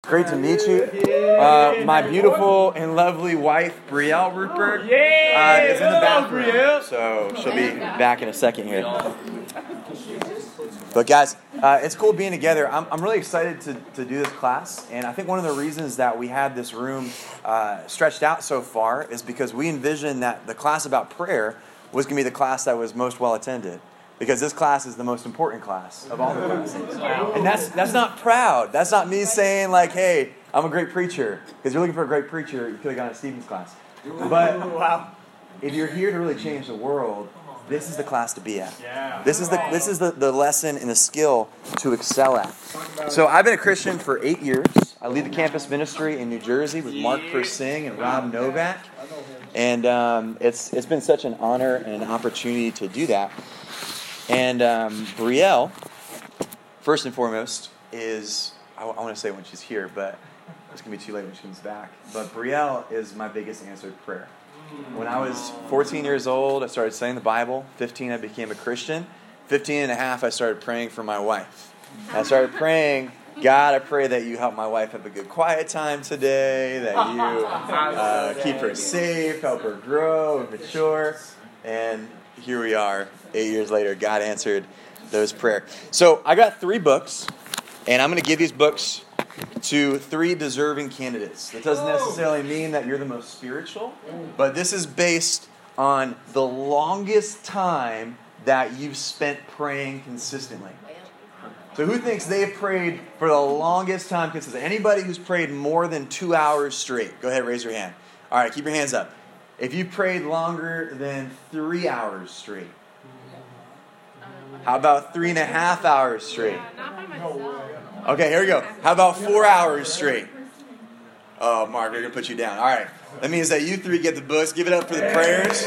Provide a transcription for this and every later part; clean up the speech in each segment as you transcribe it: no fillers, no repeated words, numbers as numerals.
Great to meet you. My beautiful and lovely wife, Brielle Rupert, is in the bathroom, so she'll be back in a second here. But guys, it's cool being together. I'm really excited to do this class, and I think one of the reasons that we had this room stretched out so far is because we envisioned that the class about prayer was going to be the class that was most well attended. Because this class is the most important class of all the classes. And that's not proud. That's not me saying like, hey, I'm a great preacher. Because you're looking for a great preacher, you could have gone to Stephen's class. But if you're here to really change the world, this is the class to be at. This is the lesson and the skill to excel at. So I've been a Christian for 8 years. I lead the campus ministry in New Jersey with Mark Persing and Rob Novak. And it's been such an honor and an opportunity to do that. And Brielle, first and foremost, is, I want to say when she's here, but it's going to be too late when she comes back. But Brielle is my biggest answered prayer. When I was 14 years old, I started studying the Bible. 15, I became a Christian. 15 and a half, I started praying for my wife. I started praying, God, I pray that you help my wife have a good quiet time today, that you keep her safe, help her grow and mature. And here we are, 8 years later, God answered those prayers. So I got 3 books, and I'm going to give these books to 3 deserving candidates. That doesn't necessarily mean that you're the most spiritual, but this is based on the longest time that you've spent praying consistently. So who thinks they've prayed for the longest time consistently? Anybody who's prayed more than 2 hours straight? Go ahead, raise your hand. All right, keep your hands up. If you prayed longer than 3 hours straight, how about 3.5 hours straight? Okay, here we go. How about 4 hours straight? Oh, Mark, we're going to put you down. All right. That means that you 3 get the books. Give it up for the prayers.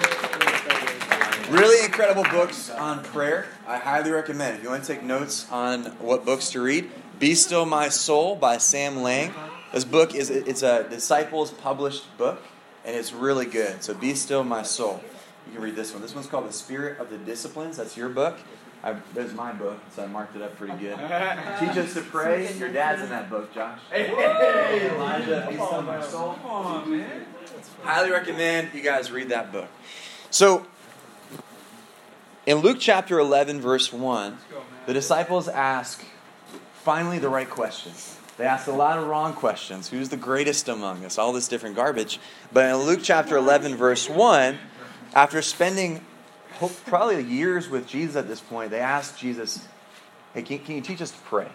Really incredible books on prayer. I highly recommend. If you want to take notes on what books to read, Be Still My Soul by Sam Lang. This book it's a Disciples published book. And it's really good. So Be Still My Soul. You can read this one. This one's called The Spirit of the Disciplines. That's your book. There's my book, so I marked it up pretty good. Teach Us to Pray. Your dad's in that book, Josh. Hey, Elijah, Be Still My Soul. Come on, man. Highly recommend you guys read that book. So, in Luke chapter 11, verse 1, the disciples ask finally the right question. They asked a lot of wrong questions. Who's the greatest among us? All this different garbage. But in Luke chapter 11, verse 1, after spending probably years with Jesus at this point, they asked Jesus, hey, can you teach us to pray?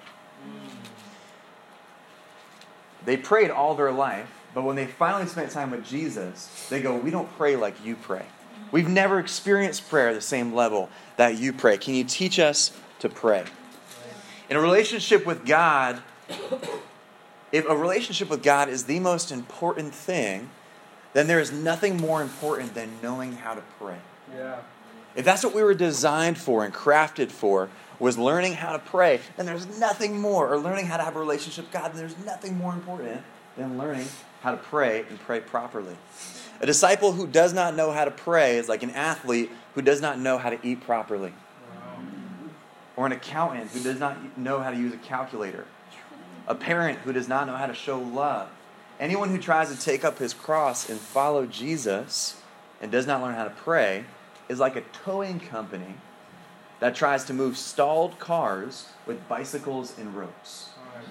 They prayed all their life, but when they finally spent time with Jesus, they go, we don't pray like you pray. We've never experienced prayer at the same level that you pray. Can you teach us to pray? In a relationship with God, if a relationship with God is the most important thing, then there is nothing more important than knowing how to pray. Yeah. If that's what we were designed for and crafted for, was learning how to pray, then there's nothing more, or learning how to have a relationship with God, then there's nothing more important than learning how to pray and pray properly. A disciple who does not know how to pray is like an athlete who does not know how to eat properly. Or an accountant who does not know how to use a calculator. A parent who does not know how to show love. Anyone who tries to take up his cross and follow Jesus and does not learn how to pray is like a towing company that tries to move stalled cars with bicycles and ropes.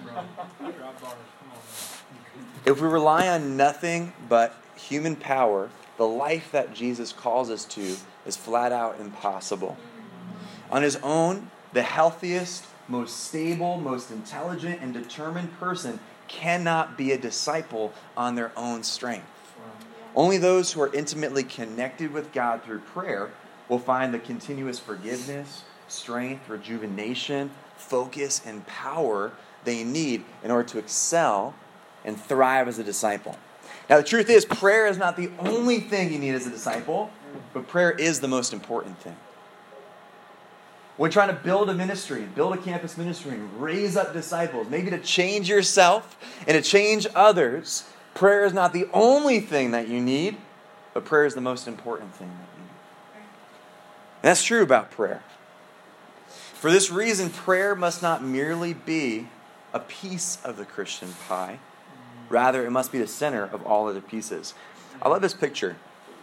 If we rely on nothing but human power, the life that Jesus calls us to is flat out impossible. On his own, the healthiest, most stable, most intelligent, and determined person cannot be a disciple on their own strength. Only those who are intimately connected with God through prayer will find the continuous forgiveness, strength, rejuvenation, focus, and power they need in order to excel and thrive as a disciple. Now, the truth is, prayer is not the only thing you need as a disciple, but prayer is the most important thing. When trying to build a ministry, build a campus ministry, and raise up disciples, maybe to change yourself and to change others, prayer is not the only thing that you need, but prayer is the most important thing that you need. And that's true about prayer. For this reason, prayer must not merely be a piece of the Christian pie. Rather, it must be the center of all of the pieces. I love this picture.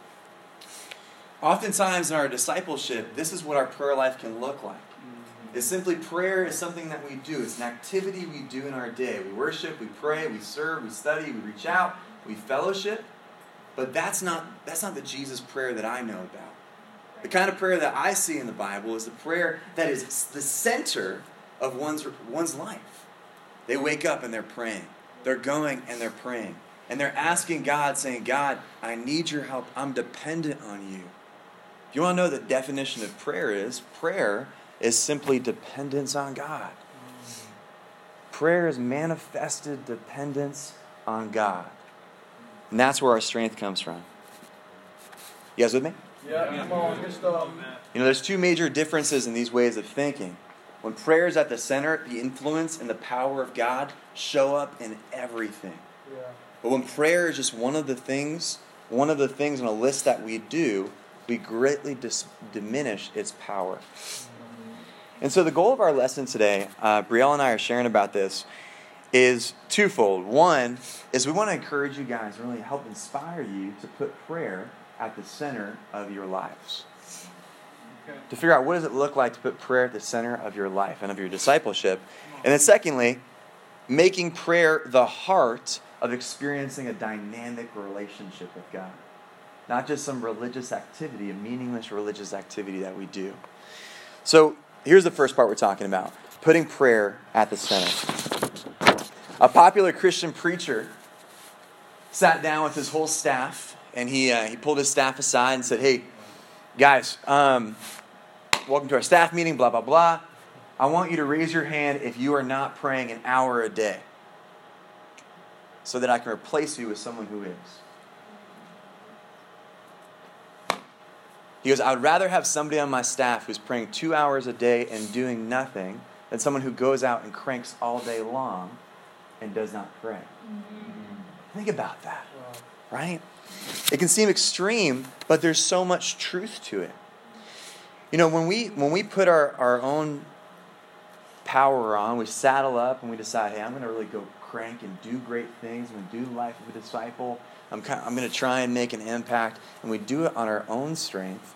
Oftentimes in our discipleship, this is what our prayer life can look like. It's simply prayer is something that we do. It's an activity we do in our day. We worship, we pray, we serve, we study, we reach out, we fellowship. But that's not the Jesus prayer that I know about. The kind of prayer that I see in the Bible is the prayer that is the center of one's life. They wake up and they're praying. They're going and they're praying. And they're asking God, saying, God, I need your help. I'm dependent on you. If you want to know the definition of prayer is simply dependence on God. Prayer is manifested dependence on God. And that's where our strength comes from. You guys with me? Yeah, come on, good stuff. There's two major differences in these ways of thinking. When prayer is at the center, the influence and the power of God show up in everything. Yeah. But when prayer is just one of the things on a list that we do, we greatly diminish its power. And so the goal of our lesson today, Brielle and I are sharing about this, is twofold. One is we want to encourage you guys, really help inspire you to put prayer at the center of your lives. Okay. To figure out what does it look like to put prayer at the center of your life and of your discipleship. And then secondly, making prayer the heart of experiencing a dynamic relationship with God. Not just some religious activity, a meaningless religious activity that we do. So here's the first part we're talking about. Putting prayer at the center. A popular Christian preacher sat down with his whole staff, and he pulled his staff aside and said, hey, guys, welcome to our staff meeting, blah, blah, blah. I want you to raise your hand if you are not praying an hour a day so that I can replace you with someone who is. He goes, I would rather have somebody on my staff who's praying 2 hours a day and doing nothing than someone who goes out and cranks all day long and does not pray. Mm-hmm. Think about that, right? It can seem extreme, but there's so much truth to it. When we put our own power on, we saddle up and we decide, hey, I'm going to really go crank and do great things. I'm going to do the life of a disciple. I'm going to try and make an impact. And we do it on our own strength.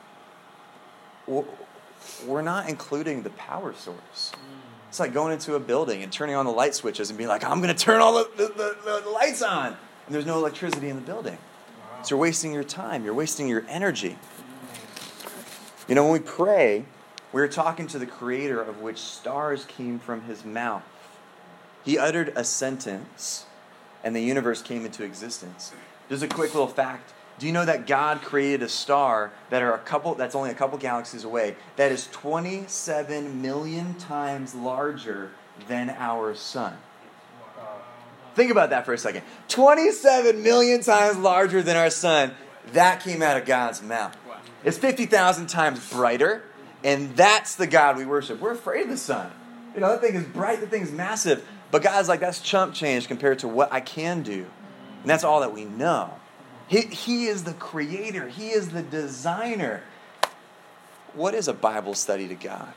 We're not including the power source. It's like going into a building and turning on the light switches and being like, I'm going to turn all the lights on. And there's no electricity in the building. So you're wasting your time. You're wasting your energy. When we pray, we're talking to the Creator of which stars came from His mouth. He uttered a sentence, and the universe came into existence. Just a quick little fact. Do you know that God created a star that's only a couple galaxies away, that is 27 million times larger than our sun? Think about that for a second. 27 million times larger than our sun. That came out of God's mouth. It's 50,000 times brighter, and that's the God we worship. We're afraid of the sun. That thing is bright, that thing is massive. But God's like, that's chump change compared to what I can do. And that's all that we know. He is the creator. He is the designer. What is a Bible study to God?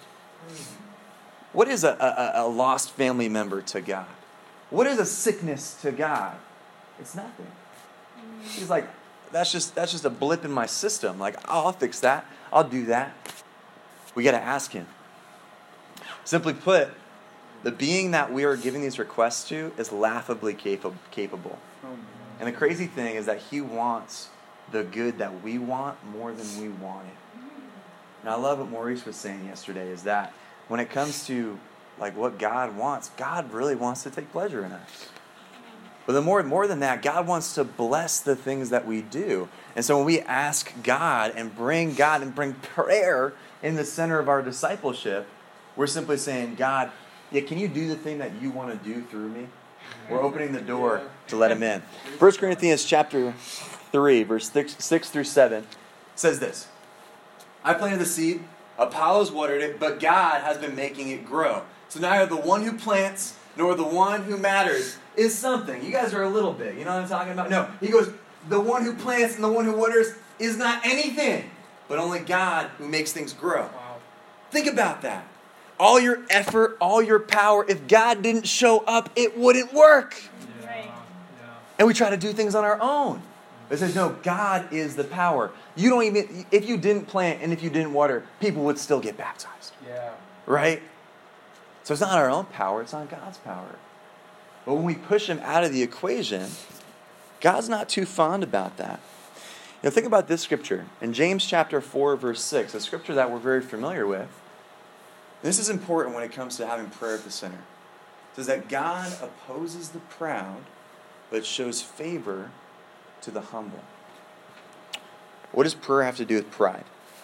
What is a lost family member to God? What is a sickness to God? It's nothing. He's like, that's just a blip in my system. Like, I'll fix that. I'll do that. We got to ask Him. Simply put, the being that we are giving these requests to is laughably capable. And the crazy thing is that He wants the good that we want more than we want it. And I love what Maurice was saying yesterday, is that when it comes to like what God wants, God really wants to take pleasure in us. But the more than that, God wants to bless the things that we do. And so when we ask God and bring prayer in the center of our discipleship, we're simply saying, God, can you do the thing that you want to do through me? We're opening the door to let Him in. 1 Corinthians chapter 3, verse 6 through 7 says this. I planted the seed, Apollos watered it, but God has been making it grow. So neither the one who plants nor the one who matters is something. You guys are a little bit. You know what I'm talking about? No. He goes, the one who plants and the one who waters is not anything, but only God who makes things grow. Wow. Think about that. all your effort, all your power, if God didn't show up, it wouldn't work. Right. And we try to do things on our own. It says, no, God is the power. You don't even, if you didn't plant and if you didn't water, people would still get baptized. Yeah. Right? So it's not our own power, it's not God's power. But when we push him out of the equation, God's not too fond about that. You know, think about this scripture. In James chapter 4, verse 6, a scripture that we're very familiar with. This is important when it comes to having prayer at the center. It says that God opposes the proud, but shows favor to the humble. What does prayer have to do with pride?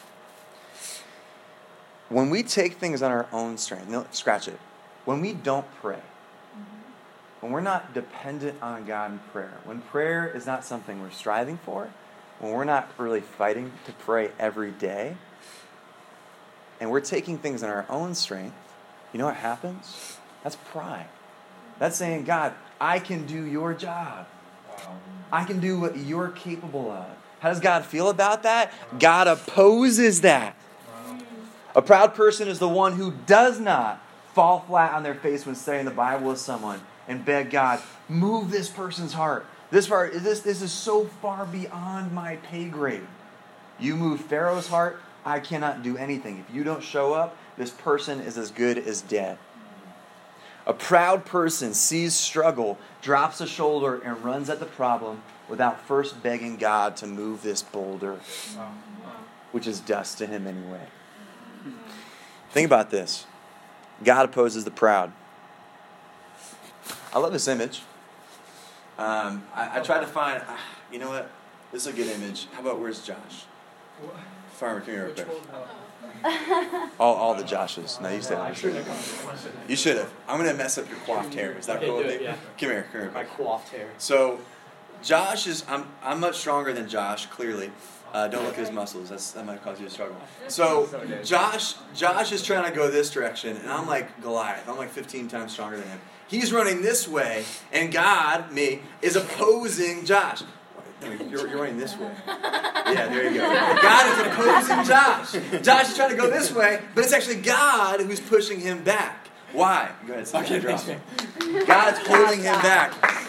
When we take things on our own strength, no, scratch it. When we don't pray, when we're not dependent on God in prayer, when prayer is not something we're striving for, when we're not really fighting to pray every day, and we're taking things on our own strength, you know what happens? That's pride. That's saying, God, I can do your job. I can do what you're capable of. How does God feel about that? God opposes that. A proud person is the one who does not fall flat on their face when studying the Bible with someone and beg God, move this person's heart. This is so far beyond my pay grade. You move Pharaoh's heart, I cannot do anything. If you don't show up, this person is as good as dead. A proud person sees struggle, drops a shoulder, and runs at the problem without first begging God to move this boulder, which is dust to him anyway. Think about this. God opposes the proud. I love this image. I tried to find, you know what? This is a good image. How about where's Josh? Farmer, come here real quick. All the Joshes. No, you said you should have. I'm going to mess up your coiffed hair. Is that cool with you? Yeah. Come here. My coiffed hair. So, Josh is, I'm much stronger than Josh, clearly. Don't look at his muscles. That might cause you to struggle. So, Josh is trying to go this direction, and I'm like Goliath. I'm like 15 times stronger than him. He's running this way, and God, me, is opposing Josh. No, you're running this way. Yeah, there you go. God is opposing Josh. Josh is trying to go this way, but it's actually God who's pushing him back. Why? Go ahead. Okay, drop it. God's holding him back.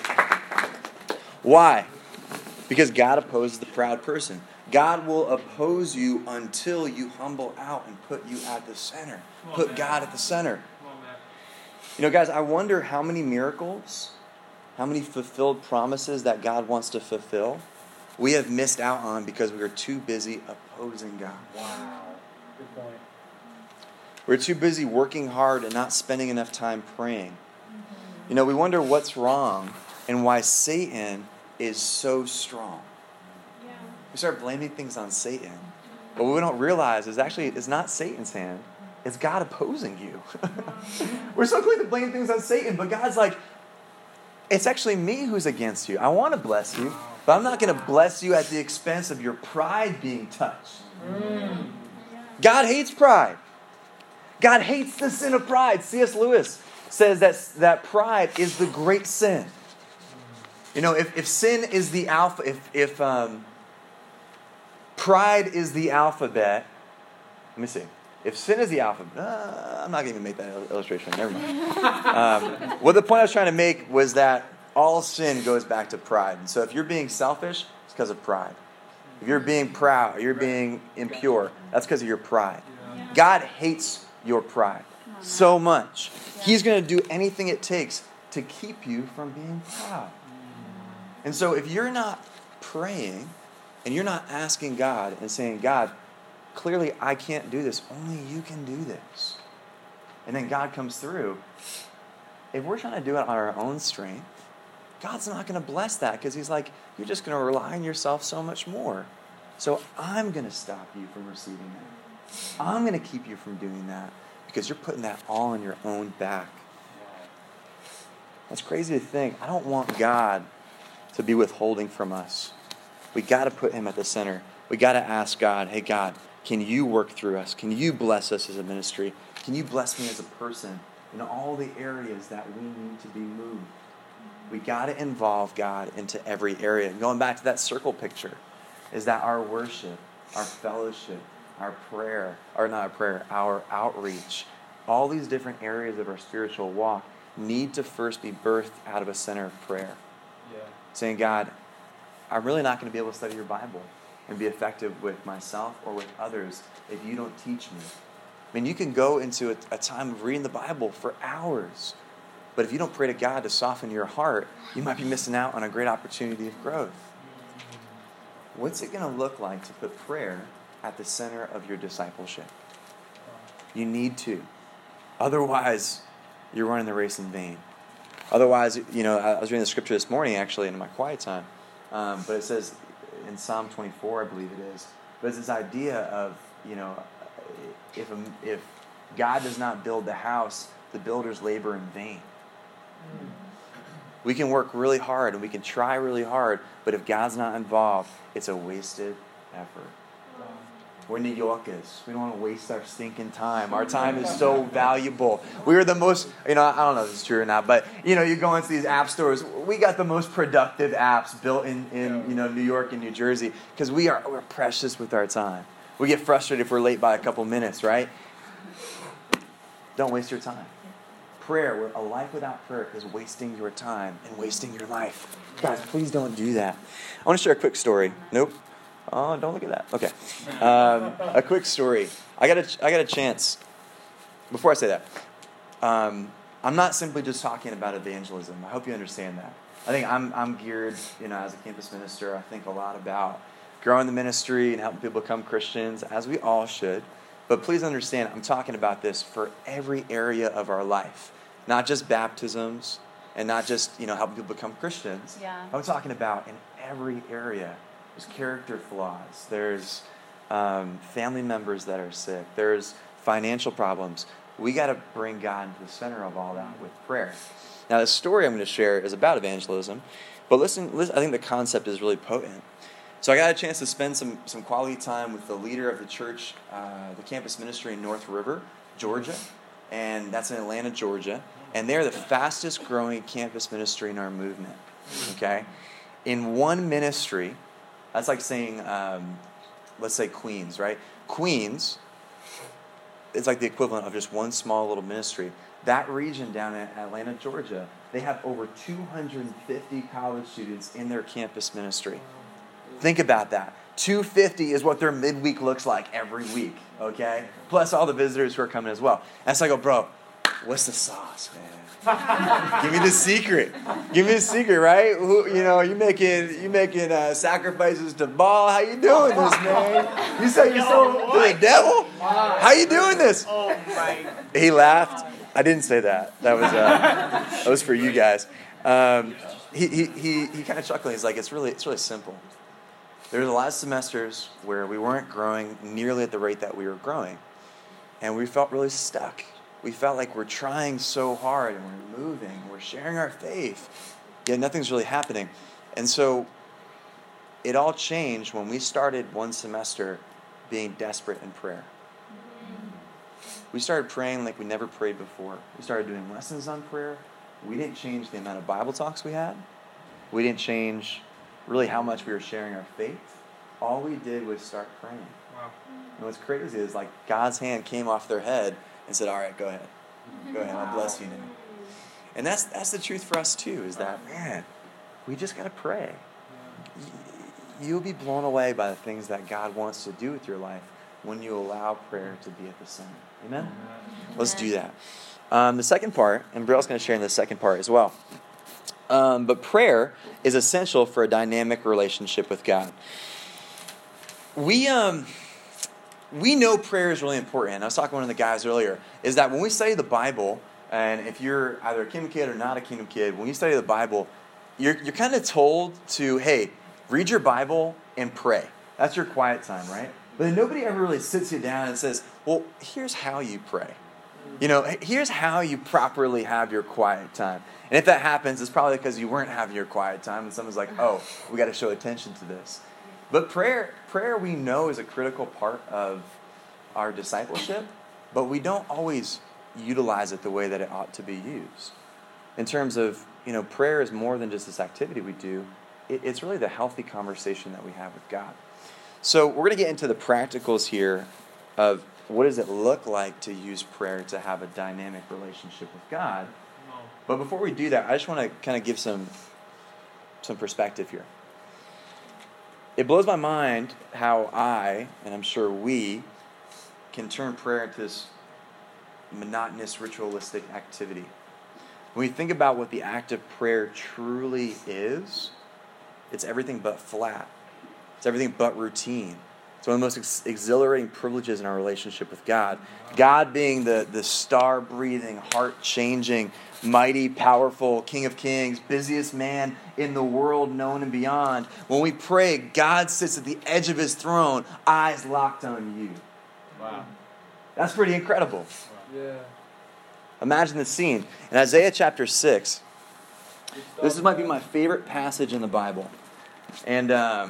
Why? Because God opposes the proud person. God will oppose you until you humble out and put you at the center. Put God at the center. You know, guys, I wonder how many miracles, how many fulfilled promises that God wants to fulfill we have missed out on because we are too busy opposing God. Wow. Good point. We're too busy working hard and not spending enough time praying. You know, we wonder what's wrong and why Satan is so strong. Yeah. We start blaming things on Satan. But what we don't realize is actually it's not Satan's hand. It's God opposing you. We're so quick to blame things on Satan, but God's like, it's actually me who's against you. I want to bless you, but I'm not going to bless you at the expense of your pride being touched. God hates pride. God hates the sin of pride. C.S. Lewis says that pride is the great sin. You know, if sin is the alpha, if pride is the alphabet, let me see. If sin is the alphabet, I'm not going to make that illustration. Never mind. Well, the point I was trying to make was that all sin goes back to pride. And so if you're being selfish, it's because of pride. If you're being proud, or you're being impure, that's because of your pride. Yeah. God hates your pride so much. He's going to do anything it takes to keep you from being proud. And so if you're not praying and you're not asking God and saying, God, clearly I can't do this. Only you can do this. And then God comes through. If we're trying to do it on our own strength, God's not going to bless that because he's like, you're just going to rely on yourself so much more. So I'm going to stop you from receiving that. I'm going to keep you from doing that because you're putting that all on your own back. That's crazy to think. I don't want God to be withholding from us. We got to put him at the center. We got to ask God, hey God, can you work through us? Can you bless us as a ministry? Can you bless me as a person in all the areas that we need to be moved? We got to involve God into every area. And going back to that circle picture, is that our worship, our fellowship, our prayer, or not our prayer, our outreach, all these different areas of our spiritual walk need to first be birthed out of a center of prayer. Yeah. Saying, God, I'm really not going to be able to study your Bible and be effective with myself or with others if you don't teach me. I mean, you can go into a time of reading the Bible for hours, but if you don't pray to God to soften your heart, you might be missing out on a great opportunity of growth. What's it going to look like to put prayer at the center of your discipleship? You need to. Otherwise, you're running the race in vain. Otherwise, I was reading the scripture this morning, actually, in my quiet time. But it says in Psalm 24, I believe it is. But it's this idea of, if God does not build the house, the builders labor in vain. We can work really hard and we can try really hard, but if God's not involved, it's a wasted effort. We're New Yorkers. We don't want to waste our stinking time. Our time is so valuable. We are the most, I don't know if it's true or not, but, you go into these app stores. We got the most productive apps built in New York and New Jersey because we're precious with our time. We get frustrated if we're late by a couple minutes, right? Don't waste your time. Prayer, a life without prayer is wasting your time and wasting your life. Guys, please don't do that. I want to share a quick story. Nope. Oh, don't look at that. Okay. A quick story. I got a chance. Before I say that, I'm not simply just talking about evangelism. I hope you understand that. I think I'm geared, as a campus minister, I think a lot about growing the ministry and helping people become Christians, as we all should. But please understand, I'm talking about this for every area of our life. Not just baptisms and not just, helping people become Christians. Yeah. I'm talking about in every area. There's character flaws. There's family members that are sick. There's financial problems. We got to bring God into the center of all that with prayer. Now, the story I'm going to share is about evangelism, but listen, I think the concept is really potent. So I got a chance to spend some quality time with the leader of the church, the campus ministry in North River, Georgia, and that's in Atlanta, Georgia, and they're the fastest growing campus ministry in our movement, okay? In one ministry, that's like saying, let's say Queens, right? Queens, it's like the equivalent of just one small little ministry. That region down in Atlanta, Georgia, they have over 250 college students in their campus ministry. Think about that. 250 is what their midweek looks like every week, okay? Plus all the visitors who are coming as well. And so I go, bro, what's the sauce, man? Give me the secret. Give me the secret, right? You making sacrifices to Baal. How you doing this, man? You say you're so to the devil? How you doing this? Oh my! He laughed. I didn't say that. That was for you guys. He kind of chuckled. He's like, it's really simple. There's a lot of semesters where we weren't growing nearly at the rate that we were growing, and we felt really stuck. We felt like we're trying so hard and we're moving, we're sharing our faith, yet nothing's really happening. And so it all changed when we started one semester being desperate in prayer. We started praying like we never prayed before. We started doing lessons on prayer. We didn't change the amount of Bible talks we had. We didn't change really how much we were sharing our faith. All we did was start praying. Wow. And what's crazy is like God's hand came off their head and said, all right, go ahead. Go ahead, I'll bless you now. And that's the truth for us too, is that, man, we just got to pray. You'll be blown away by the things that God wants to do with your life when you allow prayer to be at the center. Amen? Let's do that. The second part, and Brill's going to share in the second part as well. But prayer is essential for a dynamic relationship with God. We know prayer is really important. I was talking to one of the guys earlier, is that when we study the Bible, and if you're either a kingdom kid or not a kingdom kid, when you study the Bible, you're kind of told to, hey, read your Bible and pray. That's your quiet time, right? But then nobody ever really sits you down and says, well, here's how you pray. Here's how you properly have your quiet time. And if that happens, it's probably because you weren't having your quiet time, and someone's like, oh, we got to show attention to this. But prayer we know is a critical part of our discipleship, but we don't always utilize it the way that it ought to be used. In terms of, prayer is more than just this activity we do. It's really the healthy conversation that we have with God. So we're going to get into the practicals here of what does it look like to use prayer to have a dynamic relationship with God? But before we do that, I just want to kind of give some perspective here. It blows my mind how I, and I'm sure we, can turn prayer into this monotonous, ritualistic activity. When we think about what the act of prayer truly is, it's everything but flat. It's everything but routine. It's one of the most exhilarating privileges in our relationship with God. God being the star-breathing, heart-changing, mighty, powerful King of Kings, busiest man in the world, known and beyond. When we pray, God sits at the edge of his throne, eyes locked on you. Wow. That's pretty incredible. Yeah. Imagine the scene. In Isaiah chapter 6, this might be my favorite passage in the Bible. And I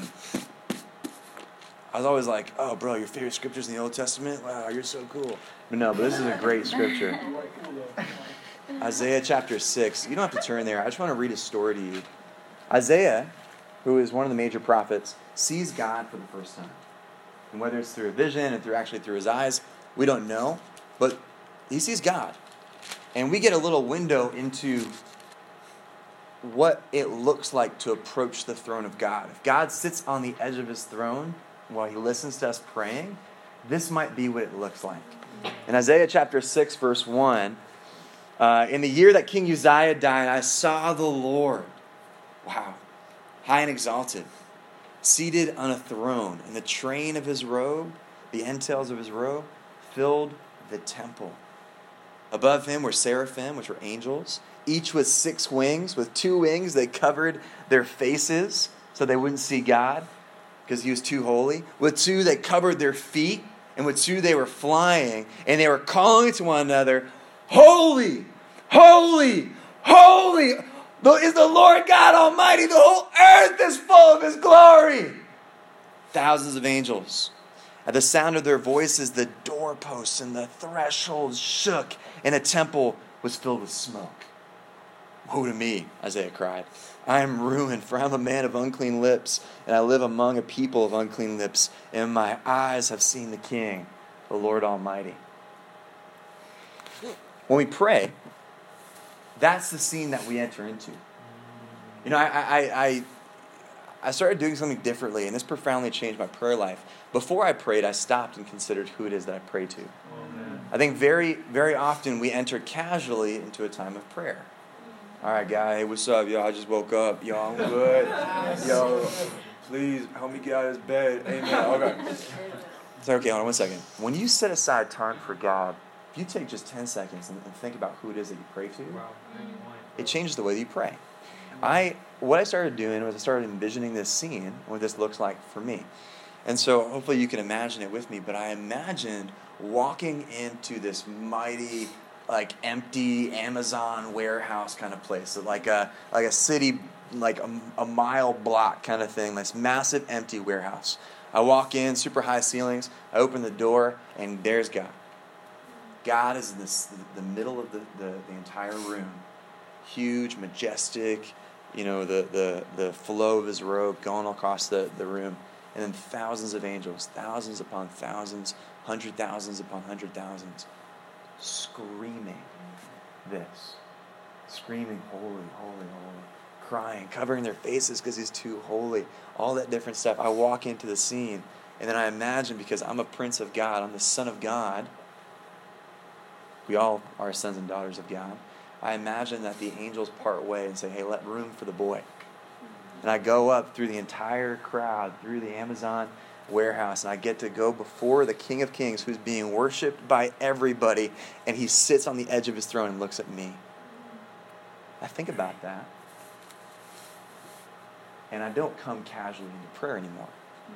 was always like, oh, bro, your favorite scriptures in the Old Testament? Wow, you're so cool. But this is a great scripture. Isaiah chapter 6. You don't have to turn there. I just want to read a story to you. Isaiah, who is one of the major prophets, sees God for the first time. And whether it's through a vision and through his eyes, we don't know. But he sees God. And we get a little window into what it looks like to approach the throne of God. If God sits on the edge of his throne while he listens to us praying, this might be what it looks like. In Isaiah chapter 6, verse 1, in the year that King Uzziah died, I saw the Lord, wow, high and exalted, seated on a throne, and the train of his robe, the entails of his robe, filled the temple. Above him were seraphim, which were angels, each with 6 wings. With 2 wings they covered their faces so they wouldn't see God because he was too holy. With 2 they covered their feet, and with 2 they were flying, and they were calling to one another, Holy, holy, holy is the Lord God Almighty. The whole earth is full of his glory. Thousands of angels. At the sound of their voices, the doorposts and the thresholds shook, and the temple was filled with smoke. Woe to me, Isaiah cried. I am ruined, for I am a man of unclean lips, and I live among a people of unclean lips, and my eyes have seen the King, the Lord Almighty. When we pray, that's the scene that we enter into. You know, I started doing something differently, and this profoundly changed my prayer life. Before I prayed, I stopped and considered who it is that I pray to. Amen. I think very, very often we enter casually into a time of prayer. All right, guy, hey, what's up, yo? I just woke up. Yo, I'm good. Yo, please help me get out of this bed. Amen. Okay. It's like, okay, hold on 1 second. When you set aside time for God, if you take just 10 seconds and think about who it is that you pray to, it changes the way that you pray. What I started doing was I started envisioning this scene, what this looks like for me. And so hopefully you can imagine it with me, but I imagined walking into this mighty, like empty Amazon warehouse kind of place, so like a city, like a mile block kind of thing, this massive empty warehouse. I walk in, super high ceilings, I open the door, and there's God. God is in the middle of the entire room. Huge, majestic, the flow of his robe going across the room. And then thousands of angels, thousands upon thousands, 100,000s upon 100,000s, screaming this. Screaming, holy, holy, holy. Crying, covering their faces because he's too holy. All that different stuff. I walk into the scene, and then I imagine, because I'm a prince of God, I'm the son of God. We all are sons and daughters of God. I imagine that the angels part way and say, hey, let room for the boy. And I go up through the entire crowd, through the Amazon warehouse, and I get to go before the King of Kings, who's being worshipped by everybody, and he sits on the edge of his throne and looks at me. I think about that, and I don't come casually into prayer anymore.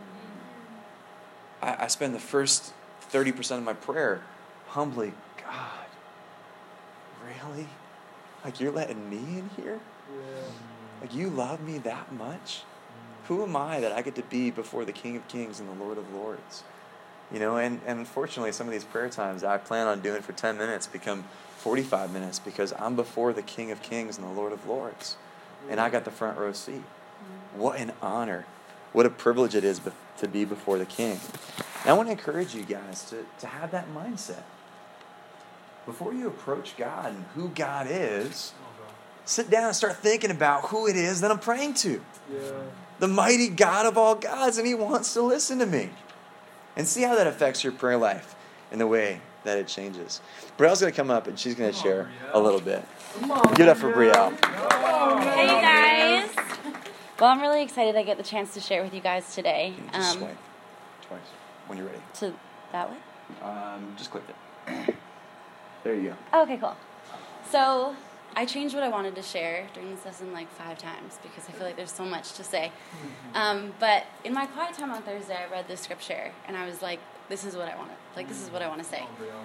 I spend the first 30% of my prayer humbly, God, really? Like, you're letting me in here? Yeah. Like, you love me that much? Who am I that I get to be before the King of Kings and the Lord of Lords? And unfortunately, some of these prayer times I plan on doing for 10 minutes become 45 minutes because I'm before the King of Kings and the Lord of Lords. And I got the front row seat. What an honor. What a privilege it is to be before the King. And I want to encourage you guys to have that mindset. Before you approach God and who God is, sit down and start thinking about who it is that I'm praying to. Yeah. The mighty God of all gods, and he wants to listen to me. And see how that affects your prayer life in the way that it changes. Brielle's going to come up and she's going to share a little bit. Give it up for Brielle. Hey guys! Well, I'm really excited I get the chance to share with you guys today. Just swipe twice when you're ready. To that way? Just click it. There you go. Oh, okay, cool. So, I changed what I wanted to share during this lesson like 5 times because I feel like there's so much to say. But in my quiet time on Thursday, I read this scripture and I was like, this is what I want to, this is what I want to say.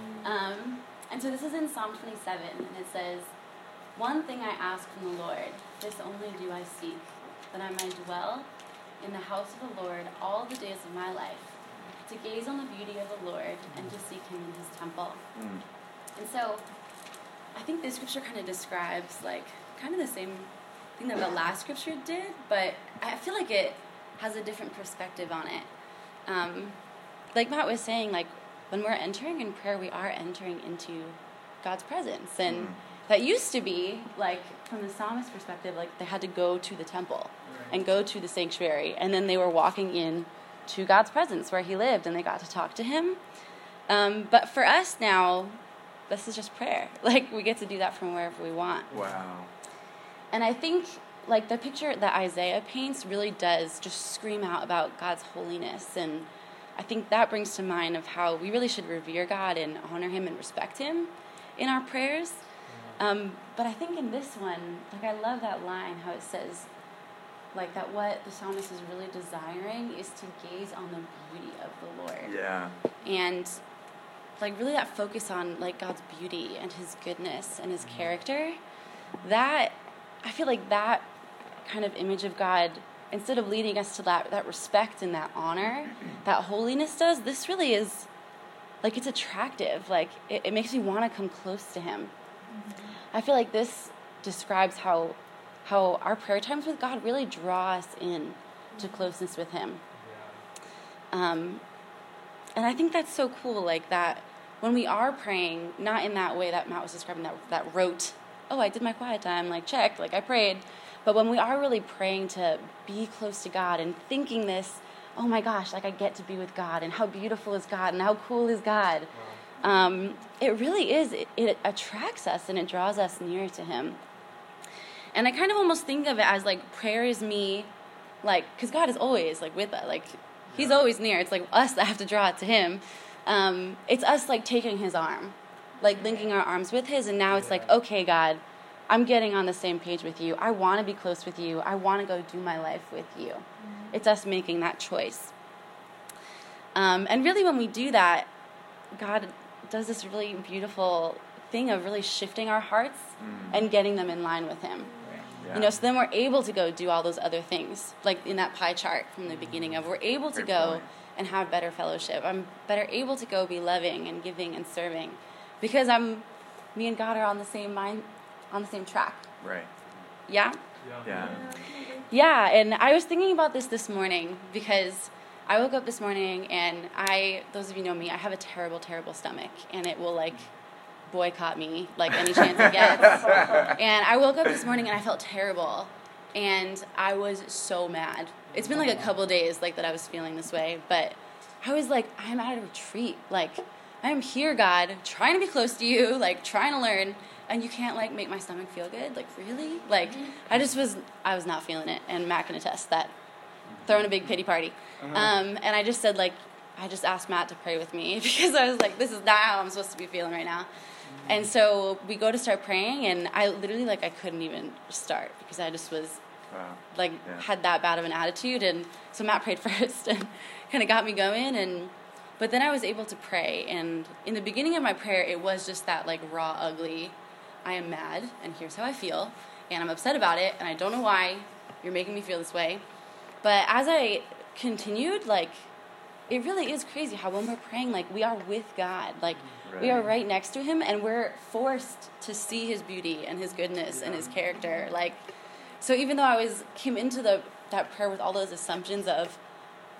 And so this is in Psalm 27, and it says, "One thing I ask from the Lord, this only do I seek, that I may dwell in the house of the Lord all the days of my life, to gaze on the beauty of the Lord and to seek him in his temple." And so I think this scripture kind of describes like kind of the same thing that the last scripture did, but I feel like it has a different perspective on it. Like Matt was saying, like when we're entering in prayer, we are entering into God's presence. And that used to be, like from the psalmist perspective, like they had to go to the temple and go to the sanctuary, and then they were walking in to God's presence where he lived, and they got to talk to him. But for us now, this is just prayer. Like, we get to do that from wherever we want. Wow. And I think, like, the picture that Isaiah paints really does just scream out about God's holiness. And I think that brings to mind of how we really should revere God and honor him and respect him in our prayers. But I think in this one, like, I love that line, how it says, like, that what the psalmist is really desiring is to gaze on the beauty of the Lord. Yeah. And like really that focus on like God's beauty and his goodness and his character, that I feel like that kind of image of God, instead of leading us to that respect and that honor that holiness does, this really is like, it's attractive. Like it makes me want to come close to him. I feel like this describes how our prayer times with God really draw us in to closeness with him. And I think that's so cool, like that when we are praying, not in that way that Matt was describing, that rote, oh, I did my quiet time, like check, like I prayed. But when we are really praying to be close to God and thinking this, oh my gosh, like I get to be with God, and how beautiful is God, and how cool is God. It really is, it attracts us and it draws us near to him. And I kind of almost think of it as like prayer is me, like, because God is always like with us, like he's always near. It's like us that have to draw it to him. It's us like taking his arm, like linking our arms with his, and now it's like, okay, God, I'm getting on the same page with you. I want to be close with you. I want to go do my life with you. It's us making that choice. And really when we do that, God does this really beautiful thing of really shifting our hearts and getting them in line with him. Yeah. You know, so then we're able to go do all those other things, like in that pie chart from the beginning of, we're able to go and have better fellowship. I'm better able to go be loving and giving and serving because me and God are on the same track. Right. Yeah? Yeah. Yeah, and I was thinking about this morning because I woke up this morning and those of you know me, I have a terrible, terrible stomach, and it will like boycott me like any chance it gets. And I woke up this morning and I felt terrible, and I was so mad. It's been like a couple days like that I was feeling this way, but I was like, I'm at a retreat. Like, I'm here, God, trying to be close to you, like trying to learn, and you can't like make my stomach feel good. Like, really? Like, I was not feeling it, and Matt can attest that. Throwing a big pity party. And I just said, like, I just asked Matt to pray with me because I was like, this is not how I'm supposed to be feeling right now. And so we go to start praying, and I literally, like, I couldn't even start because I just was, had that bad of an attitude. And so Matt prayed first and kind of got me going. But then I was able to pray. And in the beginning of my prayer, it was just that, like, raw, ugly, I am mad, and here's how I feel, and I'm upset about it, and I don't know why you're making me feel this way. But as I continued, like, it really is crazy how when we're praying, like, we are with God. Like, we are right next to him, and we're forced to see his beauty and his goodness and his character. Like, so even though I came into that prayer with all those assumptions of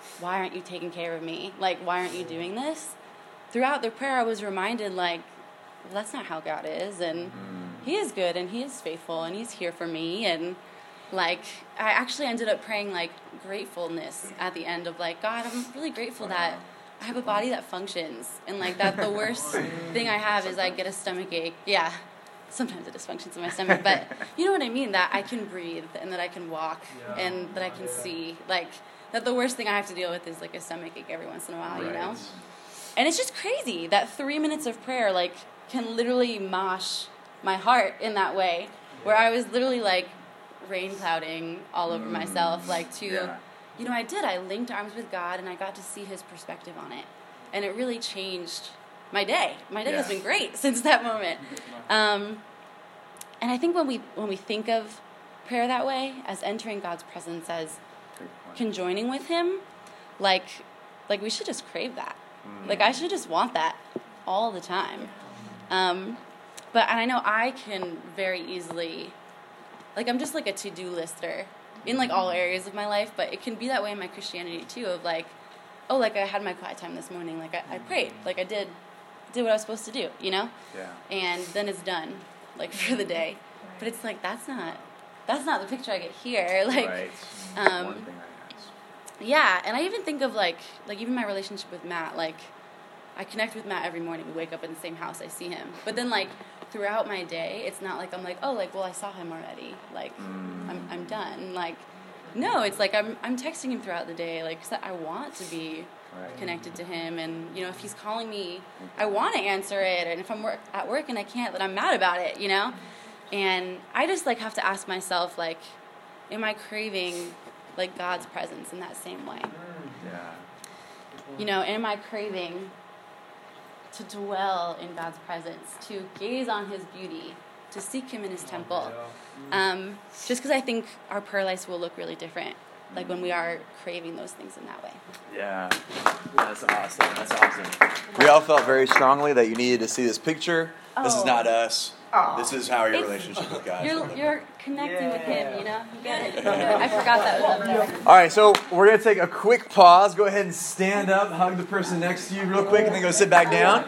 why aren't you taking care of me? Like, why aren't you doing this? Throughout the prayer, I was reminded, like, well, that's not how God is, and he is good, and he is faithful, and he's here for me, and, like, I actually ended up praying, like, gratefulness at the end of, like, God, I'm really grateful that I have a body that functions, and, like, that the worst thing I have is I get a stomach ache. Yeah, sometimes it dysfunctions in my stomach, but you know what I mean, that I can breathe, and that I can walk, and that I can see, like, that the worst thing I have to deal with is, like, a stomach ache every once in a while, you know? And it's just crazy that 3 minutes of prayer, like, can literally mosh my heart in that way, where I was literally, like, rain clouding all over myself, like, to, you know, I linked arms with God, and I got to see his perspective on it, and it really changed my day. My day has been great since that moment. And I think when we think of prayer that way, as entering God's presence, as conjoining with him, like we should just crave that. Like, I should just want that all the time. And I know I can very easily, like, I'm just like a to-do lister in, like, all areas of my life, but it can be that way in my Christianity too, of, like, oh, like, I had my quiet time this morning, like, I prayed, like, I did what I was supposed to do, you know? Yeah. And then it's done, like, for the day. But it's like, that's not the picture I get here. Like, One thing I ask. Yeah, and I even think of, like even my relationship with Matt, like, I connect with Matt every morning. We wake up in the same house, I see him. But then, like, throughout my day, it's not like I'm like, oh, like, well, I saw him already. Like, I'm done. Like, no, it's like I'm texting him throughout the day, like, 'cause I want to be connected to him. And, you know, if he's calling me, I want to answer it. And if I'm at work and I can't, then I'm mad about it, you know? And I just, like, have to ask myself, like, am I craving, like, God's presence in that same way? Yeah. You know, am I craving to dwell in God's presence, to gaze on his beauty, to seek him in his temple? Just because I think our prayer lives will look really different, like, when we are craving those things in that way. Yeah, that's awesome. We all felt very strongly that you needed to see this picture. This is not us. This is how your relationship with God. You're connecting with him, you know? You get it. I forgot that was up there. All right, so we're going to take a quick pause. Go ahead and stand up, hug the person next to you real quick, and then go sit back down.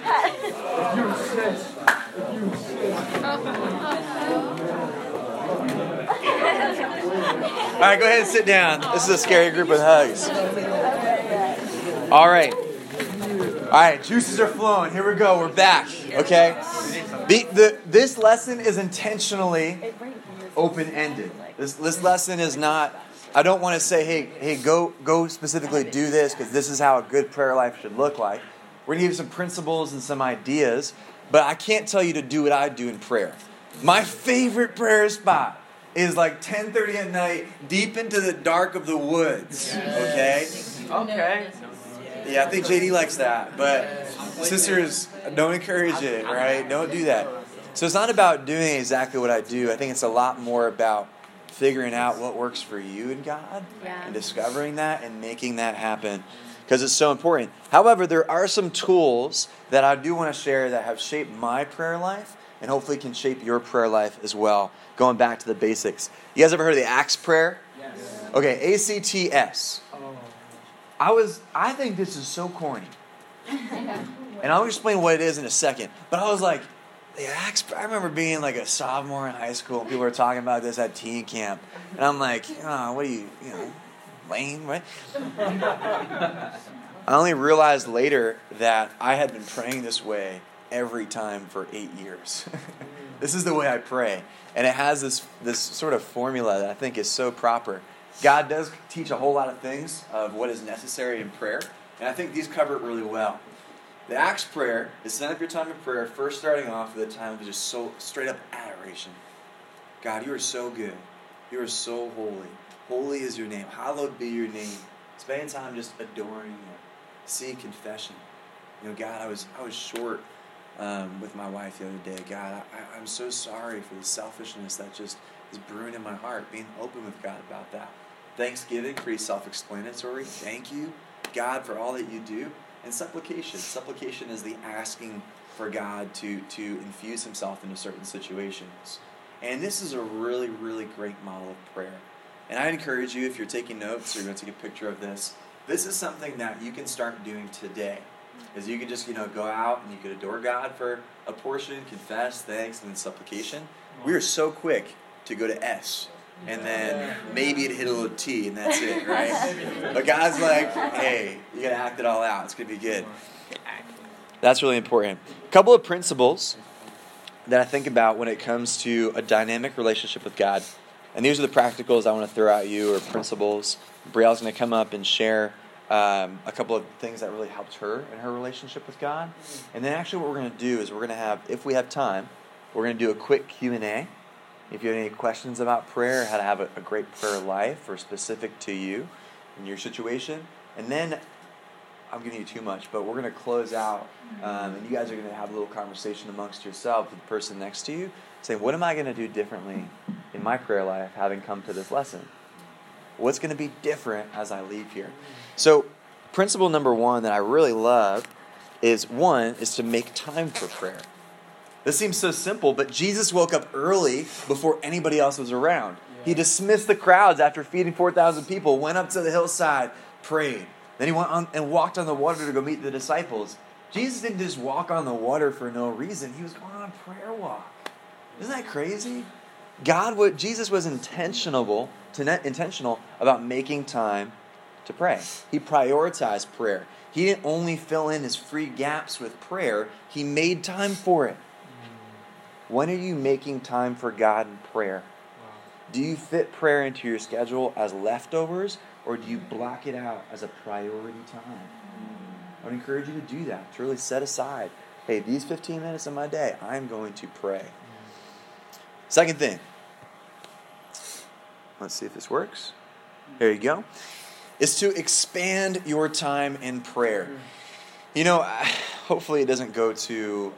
All right, go ahead and sit down. This is a scary group with hugs. All right, juices are flowing. Here we go. We're back, okay? This lesson is intentionally open-ended. This lesson is not, I don't want to say, hey, go specifically do this because this is how a good prayer life should look like. We're going to give you some principles and some ideas, but I can't tell you to do what I do in prayer. My favorite prayer spot is like 10:30 at night, deep into the dark of the woods, okay? Okay. Yeah, I think JD likes that, but sisters, don't encourage it, right? Don't do that. So it's not about doing exactly what I do. I think it's a lot more about figuring out what works for you and God and discovering that and making that happen because it's so important. However, there are some tools that I do want to share that have shaped my prayer life and hopefully can shape your prayer life as well, going back to the basics. You guys ever heard of the ACTS prayer? Yes. Okay, ACTS. I think this is so corny. And I'll explain what it is in a second. But I was like, I remember being like a sophomore in high school and people were talking about this at teen camp. And I'm like, what are you lame, right? I only realized later that I had been praying this way every time for 8 years. This is the way I pray. And it has this sort of formula that I think is so proper. God does teach a whole lot of things of what is necessary in prayer. And I think these cover it really well. The ACTS prayer is set up your time of prayer, first starting off with a time of just so straight up adoration. God, you are so good. You are so holy. Holy is your name. Hallowed be your name. Spending time just adoring you. See confession. God, I was short with my wife the other day. God, I'm so sorry for the selfishness that just is brewing in my heart. Being open with God about that. Thanksgiving, pretty self-explanatory. Thank you, God, for all that you do. And supplication. Supplication is the asking for God to infuse himself into certain situations. And this is a really, really great model of prayer. And I encourage you, if you're taking notes or you're going to take a picture of this, this is something that you can start doing today. Is you could just, go out and you could adore God for a portion, confess, thanks, and then supplication. We are so quick to go to S. And then maybe it hit a little T, and that's it, right? But God's like, hey, you got to act it all out. It's going to be good. That's really important. A couple of principles that I think about when it comes to a dynamic relationship with God. And these are the practicals I want to throw at you, or principles. Brielle's going to come up and share a couple of things that really helped her in her relationship with God. And then actually what we're going to do is we're going to have, if we have time, we're going to do a quick Q&A. If you have any questions about prayer, how to have a great prayer life, or specific to you and your situation. And then, I'm giving you too much, but we're going to close out, and you guys are going to have a little conversation amongst yourself with the person next to you, saying, what am I going to do differently in my prayer life having come to this lesson? What's going to be different as I leave here? So, principle number one that I really love is to make time for prayer. This seems so simple, but Jesus woke up early before anybody else was around. Yeah. He dismissed the crowds after feeding 4,000 people, went up to the hillside, prayed. Then he went on and walked on the water to go meet the disciples. Jesus didn't just walk on the water for no reason. He was going on a prayer walk. Isn't that crazy? Jesus was intentional about making time to pray. He prioritized prayer. He didn't only fill in his free gaps with prayer. He made time for it. When are you making time for God in prayer? Wow. Do you fit prayer into your schedule as leftovers, or do you block it out as a priority time? I would encourage you to do that, to really set aside, hey, these 15 minutes of my day, I'm going to pray. Second thing, let's see if this works. There you go. Is to expand your time in prayer. Hopefully it doesn't go to...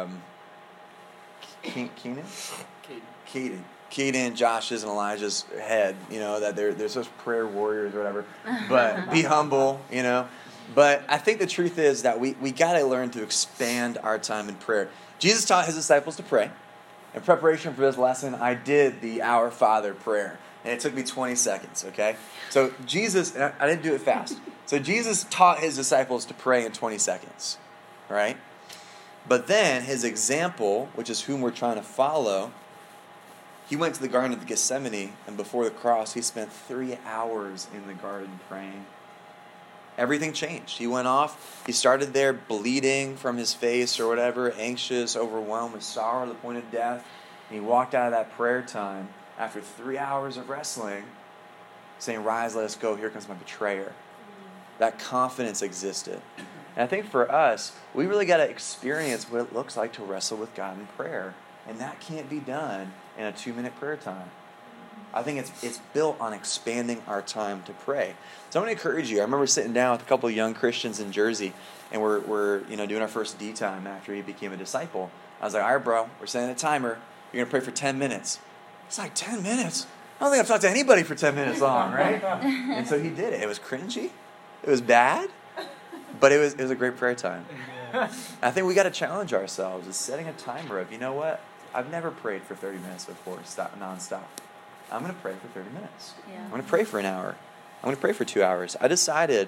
Caden, Josh's, and Elijah's head, that they're such prayer warriors or whatever. But be humble, But I think the truth is that we got to learn to expand our time in prayer. Jesus taught his disciples to pray. In preparation for this lesson, I did the Our Father prayer. And it took me 20 seconds, okay? So Jesus, and I didn't do it fast. So Jesus taught his disciples to pray in 20 seconds, right? But then his example, which is whom we're trying to follow, he went to the Garden of Gethsemane, and before the cross, he spent 3 hours in the garden praying. Everything changed. He went off. He started there bleeding from his face or whatever, anxious, overwhelmed with sorrow to the point of death. And he walked out of that prayer time after 3 hours of wrestling, saying, "Rise, let us go. Here comes my betrayer." That confidence existed. And I think for us, we really got to experience what it looks like to wrestle with God in prayer. And that can't be done in a 2-minute prayer time. I think it's built on expanding our time to pray. So I'm going to encourage you. I remember sitting down with a couple of young Christians in Jersey, and we're doing our first D time after he became a disciple. I was like, all right, bro, we're setting a timer. You're going to pray for 10 minutes. It's like, 10 minutes? I don't think I've talked to anybody for 10 minutes long, right? And so he did it. It was cringy. It was bad. But it was a great prayer time. I think we got to challenge ourselves is setting a timer of, you know what? I've never prayed for 30 minutes before, nonstop. I'm going to pray for 30 minutes. Yeah. I'm going to pray for an hour. I'm going to pray for 2 hours. I decided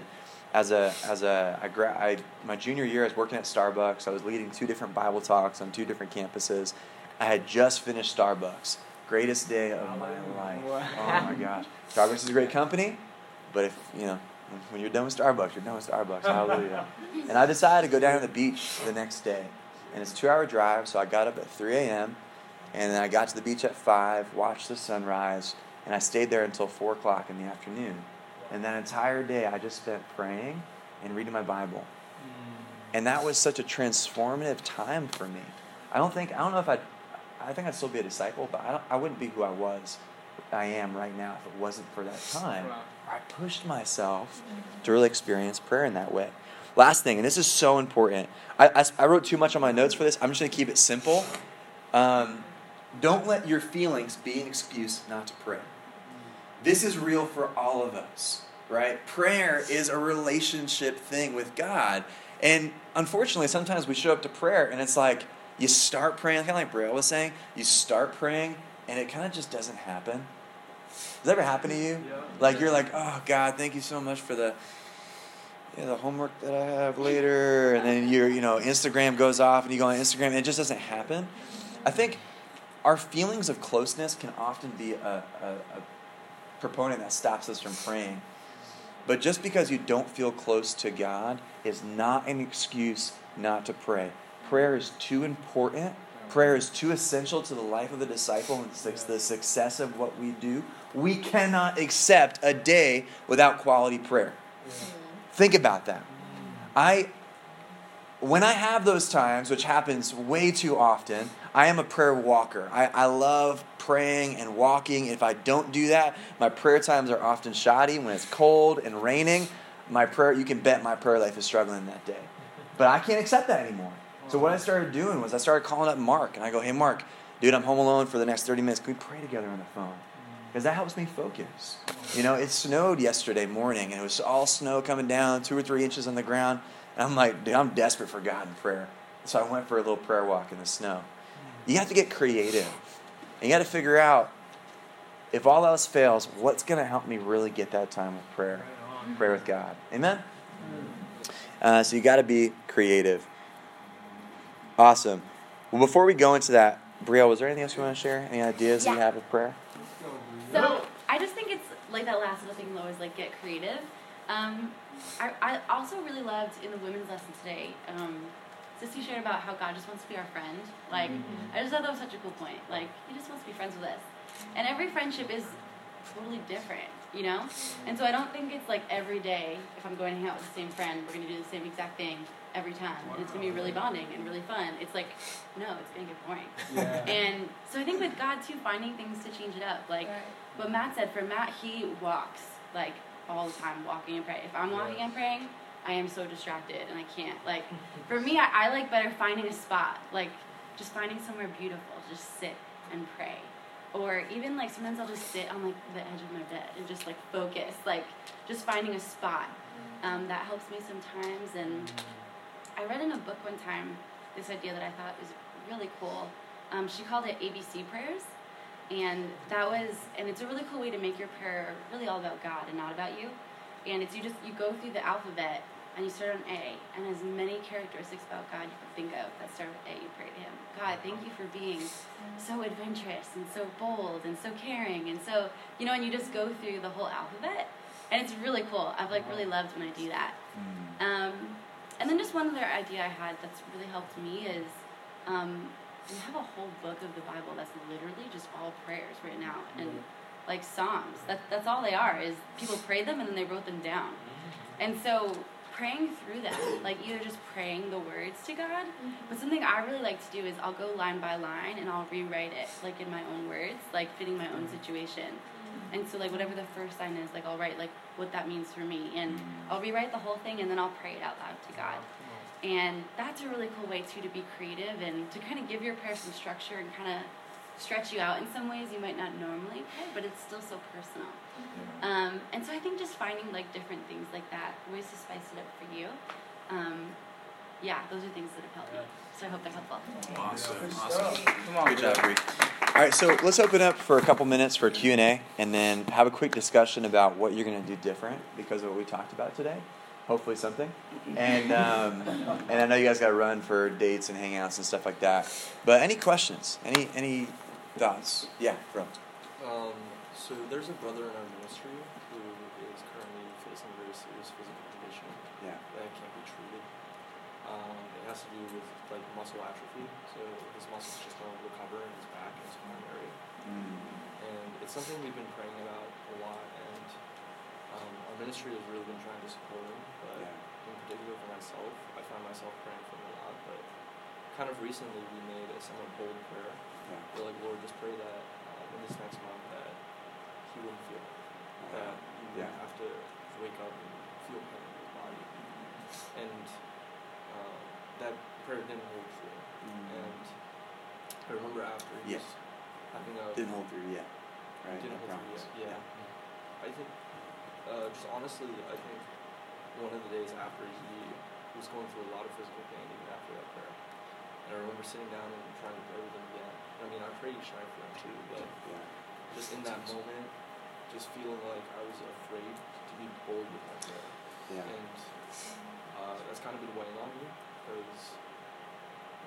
my junior year, I was working at Starbucks. I was leading 2 different Bible talks on 2 different campuses. I had just finished Starbucks. Greatest day of my life. Oh my gosh. Starbucks is a great company, but when you're done with Starbucks, you're done with Starbucks. Hallelujah. And I decided to go down to the beach the next day. And it's a 2-hour drive, so I got up at 3 a.m., and then I got to the beach at 5, watched the sunrise, and I stayed there until 4 o'clock in the afternoon. And that entire day, I just spent praying and reading my Bible. And that was such a transformative time for me. I think I'd still be a disciple, but I wouldn't be who I am right now if it wasn't for that time. I pushed myself to really experience prayer in that way. Last thing, and this is so important. I wrote too much on my notes for this. I'm just going to keep it simple. Don't let your feelings be an excuse not to pray. This is real for all of us, right? Prayer is a relationship thing with God. And unfortunately, sometimes we show up to prayer and it's like you start praying, kind of like Brielle was saying, you start praying and it kind of just doesn't happen. Does that ever happen to you? Yeah. Like you're like, oh God, thank you so much for the yeah, the homework that I have later, and then Instagram goes off, and you go on Instagram, and it just doesn't happen. I think our feelings of closeness can often be a proponent that stops us from praying. But just because you don't feel close to God is not an excuse not to pray. Prayer is too important. Prayer is too essential to the life of the disciple and the success of what we do. We cannot accept a day without quality prayer. Think about that. When I have those times, which happens way too often, I am a prayer walker. I love praying and walking. If I don't do that, my prayer times are often shoddy. When it's cold and raining, you can bet my prayer life is struggling that day. But I can't accept that anymore. So what I started doing was I started calling up Mark, and I go, hey, Mark, dude, I'm home alone for the next 30 minutes. Can we pray together on the phone? Because that helps me focus. It snowed yesterday morning, and it was all snow coming down, 2 or 3 inches on the ground. And I'm like, dude, I'm desperate for God in prayer. So I went for a little prayer walk in the snow. You have to get creative. And you got to figure out, if all else fails, what's going to help me really get that time of prayer? Prayer with God. Amen? So you got to be creative. Awesome. Well, before we go into that, Brielle, was there anything else you want to share? Any ideas you have of prayer? So I just think it's like that last little thing, though, is like get creative. I also really loved in the women's lesson today, Sissy shared about how God just wants to be our friend. Like, I just thought that was such a cool point. Like, he just wants to be friends with us. And every friendship is totally different, And so I don't think it's like every day, if I'm going to hang out with the same friend, we're going to do the same exact thing every time. And it's going to be really bonding and really fun. It's like, no, it's going to get boring. Yeah. And so I think with God, too, finding things to change it up. Like, what Matt said, for Matt, he walks, like, all the time, walking and praying. If I'm walking and praying, I am so distracted and I can't. Like, for me, I like better finding a spot, like just finding somewhere beautiful, just sit and pray. Or even like sometimes I'll just sit on like the edge of my bed and just like focus, like just finding a spot. That helps me sometimes. And I read in a book one time this idea that I thought was really cool. She called it ABC prayers. And it's a really cool way to make your prayer really all about God and not about you. And it's you go through the alphabet and you start on A, and as many characteristics about God you can think of that start with A, you pray to him. God, thank you for being so adventurous and so bold and so caring and so, and you just go through the whole alphabet. And it's really cool. I've really loved when I do that. And then just one other idea I had that's really helped me is we have a whole book of the Bible that's literally just all prayers written out. And like Psalms, that's all they are, is people prayed them and then they wrote them down. And so praying through them, like either just praying the words to God, but something I really like to do is I'll go line by line and I'll rewrite it like in my own words, like fitting my own situation. And so like whatever the first line is, like I'll write like what that means for me, and I'll rewrite the whole thing and then I'll pray it out loud to God. And that's a really cool way too to be creative and to kind of give your prayer some structure and kind of stretch you out in some ways you might not normally pray, but it's still so personal. And so I think just finding like different things like that, ways to spice it up for you. Those are things that have helped me. So I hope they're helpful. Awesome. Good job, Bree. All right, so let's open up for a couple minutes for Q&A and then have a quick discussion about what you're going to do different because of what we talked about today. Hopefully something. And I know you guys got to run for dates and hangouts and stuff like that. But any questions? Any thoughts? Yeah, bro. So there's a brother in our ministry who is currently facing a very serious physical condition that can't be treated. It has to do with like muscle atrophy, so his muscles just don't recover in his back and his primary. And it's something we've been praying about a lot, and our ministry has really been trying to support him. But in particular for myself, I find myself praying for him a lot. But kind of recently, we made a somewhat bold prayer. We're like, Lord, just pray that in this next month that he wouldn't feel it, that he would have to wake up and feel pain in his body. And that prayer didn't hold true. And I remember after he was having a... Didn't hold through yet, right? Didn't hold through yet, I think, just honestly, I think one of the days after he was going through a lot of physical pain even after that prayer. And I remember sitting down and trying to pray with him again. I mean, I prayed each night for him too, but just in that moment, just feeling like I was afraid to be bold with my prayer. And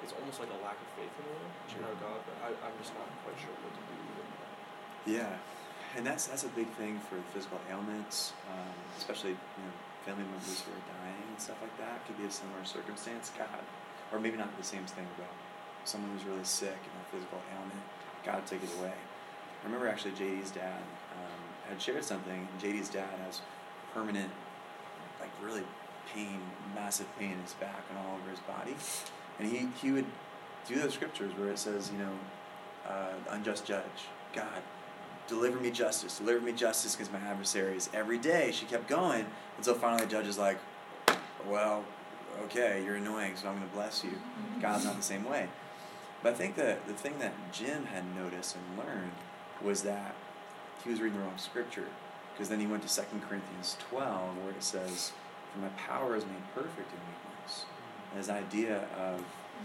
it's almost like a lack of faith in a way in our God, but I'm just not quite sure what to do with that. Yeah, and that's a big thing for physical ailments, especially family members who are dying and stuff like that. Could be a similar circumstance. God, or maybe not the same thing, but someone who's really sick and a physical ailment. God, take it away. I remember actually JD's dad had shared something. And JD's dad has permanent, like really pain, massive pain in his back and all over his body, and he would do those scriptures where it says, unjust judge, God, deliver me justice against my adversaries. Every day she kept going until finally the judge is like, well, okay, you're annoying, so I'm going to bless you. God's not the same way. But I think that the thing that Jim had noticed and learned was that he was reading the wrong scripture, because then he went to 2 Corinthians 12 where it says, for my power is made perfect in weakness. And this idea of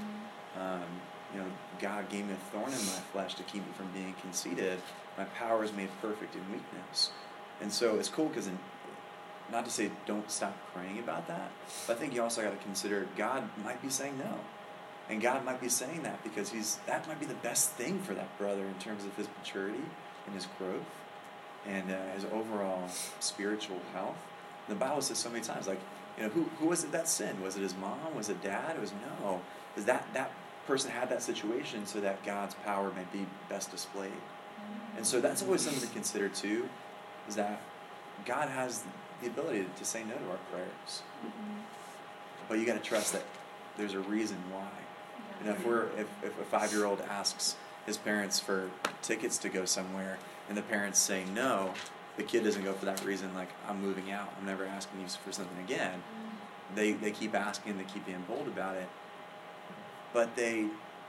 God gave me a thorn in my flesh to keep me from being conceited. My power is made perfect in weakness. And so it's cool because, not to say don't stop praying about that, but I think you also got to consider God might be saying no. And God might be saying that because that might be the best thing for that brother in terms of his maturity and his growth and his overall spiritual health. The Bible says so many times, who was it that sinned? Was it his mom? Was it dad? It was no. Because that person had that situation so that God's power might be best displayed. And so that's always something to consider too, is that God has the ability to say no to our prayers. But you got to trust that there's a reason why. If a 5-year-old asks his parents for tickets to go somewhere and the parents say no, the kid doesn't go for that reason, like, I'm moving out, I'm never asking you for something again. They keep asking, they keep being bold about it. But they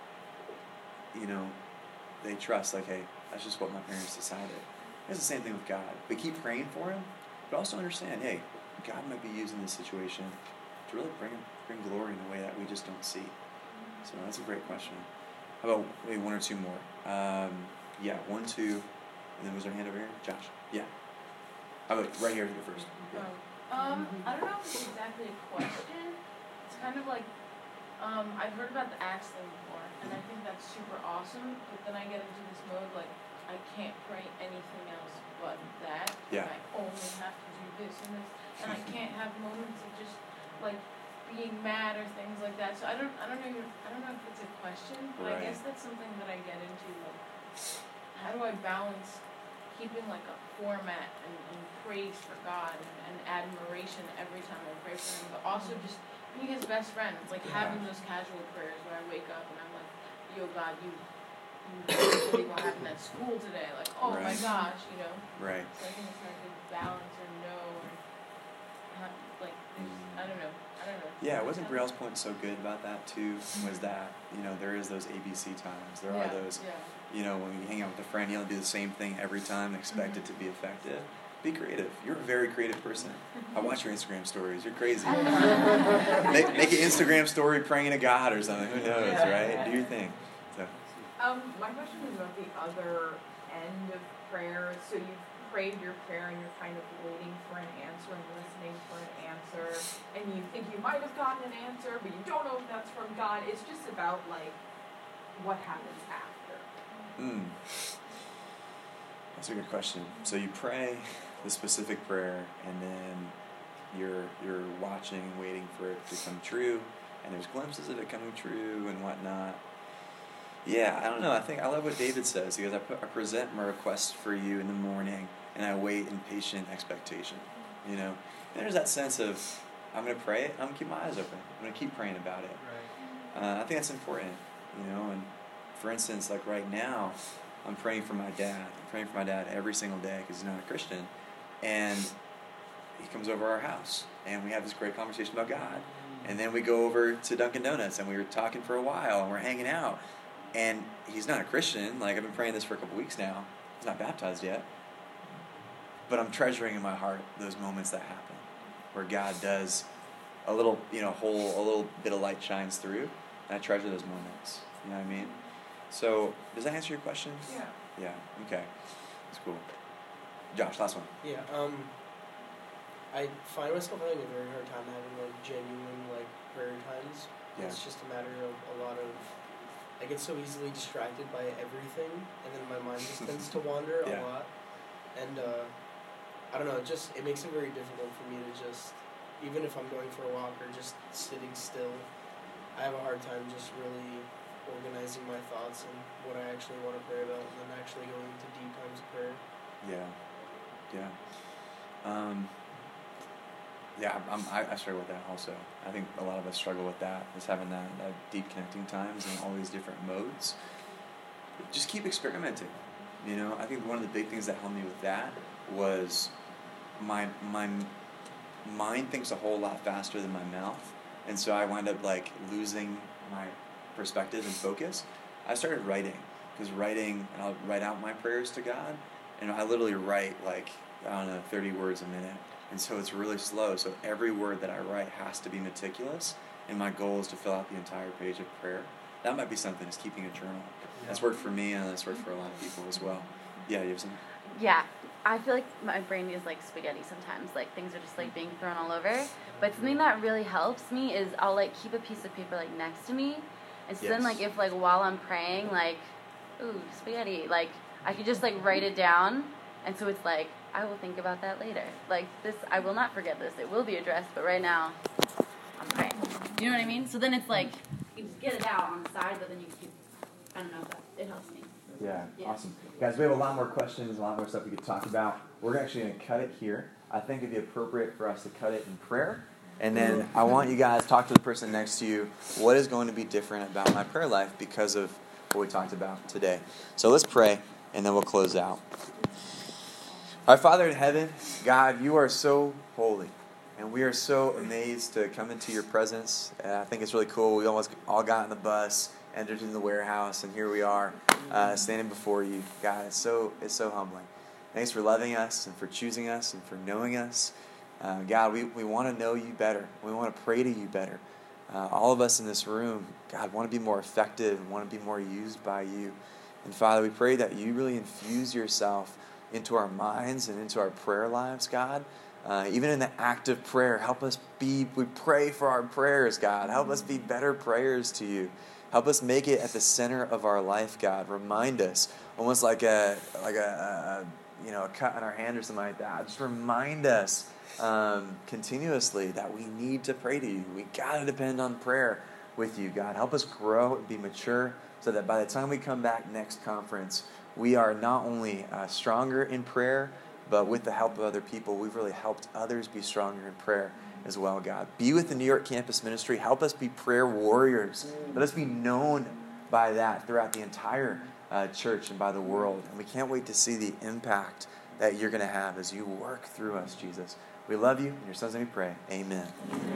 trust, like, hey, that's just what my parents decided. It's the same thing with God. We keep praying for him, but also understand, hey, God might be using this situation to really bring glory in a way that we just don't see. So that's a great question. How about maybe one or two more? 1, 2, and then was there a hand over here? Josh. Yeah. How about right here first? Yeah. I don't know if it's exactly a question. It's kind of like, I've heard about the Acts thing before, and I think that's super awesome, but then I get into this mode, like, I can't pray anything else but that. Yeah. I only have to do this and this, and I can't have moments of just, like, being mad or things like that. So I don't know if it's a question, but Right. I guess that's something that I get into, like, how do I balance keeping like a format and praise for God and admiration every time I pray for him, but also just being his best friend. It's like having those casual prayers where I wake up and I'm like, yo God, you believe what happened at school today, like, oh my gosh, Right. So I think it's hard to balance or know or like I don't know. Yeah, wasn't Brielle's point so good about that too? Was that, there is those ABC times. There are those, when you hang out with a friend, you don't do the same thing every time and expect it to be effective. Be creative. You're a very creative person. I watch your Instagram stories. You're crazy. make an Instagram story praying to God or something. Who knows, right? Do your thing. So. My question is about the other end of prayer. So you've prayed your prayer and you're kind of waiting for an answer and listening for an answer, and you think you might have gotten an answer, but you don't know if that's from God. It's just about like what happens after. That's a good question. So you pray the specific prayer, and then you're watching and waiting for it to come true, and there's glimpses of it coming true and whatnot. Yeah, I don't know. I love what David says. He goes, I present my request for you in the morning, and I wait in patient expectation. And there's that sense of, I'm going to pray it, I'm going to keep my eyes open. I'm going to keep praying about it. Right. I think that's important, and for instance, like right now, I'm praying for my dad. I'm praying for my dad every single day because he's not a Christian. And he comes over our house, and we have this great conversation about God. And then we go over to Dunkin' Donuts, and we were talking for a while, and we're hanging out. And he's not a Christian. Like, I've been praying this for a couple weeks now. He's not baptized yet. But I'm treasuring in my heart those moments that happen, where God does a little, a little bit of light shines through, and I treasure those moments. You know what I mean? So, does that answer your question? Yeah. Yeah. Okay. That's cool. Josh, last one. Yeah. I find myself having a very hard time having genuine prayer times Yeah. It's just a matter of a lot of, I get so easily distracted by everything, and then my mind just tends to wander Yeah. a lot. And I don't know, it makes it very difficult for me to just, even if I'm going for a walk or just sitting still, I have a hard time just really organizing my thoughts and what I actually want to pray about, and then actually going into deep times of prayer. Yeah. I struggle with that also. I think a lot of us struggle with that, is having that deep connecting times in all these different modes. Just keep experimenting. I think one of the big things that helped me with that was my mind thinks a whole lot faster than my mouth, and so I wind up losing my perspective and focus. I started writing, and I'll write out my prayers to God, and I literally write 30 words a minute. And so it's really slow. So every word that I write has to be meticulous. And my goal is to fill out the entire page of prayer. That might be something, is keeping a journal. Yeah. That's worked for me, and that's worked for a lot of people as well. Yeah, you have something? Yeah. I feel like my brain is like spaghetti sometimes. Things are just being thrown all over. But something that really helps me is I'll keep a piece of paper next to me. And so then if while I'm praying, ooh, spaghetti, I could just write it down. And so it's I will think about that later. This, I will not forget this. It will be addressed, but right now, I'm praying. You know what I mean? So then it's you just get it out on the side, but then you keep, I don't know if it helps me. Yeah, awesome. Guys, we have a lot more questions, a lot more stuff we could talk about. We're actually going to cut it here. I think it'd be appropriate for us to cut it in prayer. And then I want you guys to talk to the person next to you. What is going to be different about my prayer life because of what we talked about today? So let's pray, and then we'll close out. Our Father in heaven, God, you are so holy, and we are so amazed to come into your presence. I think it's really cool. We almost all got on the bus, entered into the warehouse, and here we are standing before you. God, it's so humbling. Thanks for loving us and for choosing us and for knowing us. God, we want to know you better. We want to pray to you better. All of us in this room, God, want to be more effective and want to be more used by you. And Father, we pray that you really infuse yourself into our minds and into our prayer lives, God. Even in the act of prayer, we pray for our prayers, God. Help us be better prayers to you. Help us make it at the center of our life, God. Remind us, almost like a cut on our hand or something like that. Just remind us continuously that we need to pray to you. We got to depend on prayer with you, God. Help us grow and be mature so that by the time we come back next conference, we are not only stronger in prayer, but with the help of other people, we've really helped others be stronger in prayer as well, God. Be with the New York Campus Ministry. Help us be prayer warriors. Let us be known by that throughout the entire church and by the world. And we can't wait to see the impact that you're going to have as you work through us, Jesus. We love you. In your son's name we pray. Amen.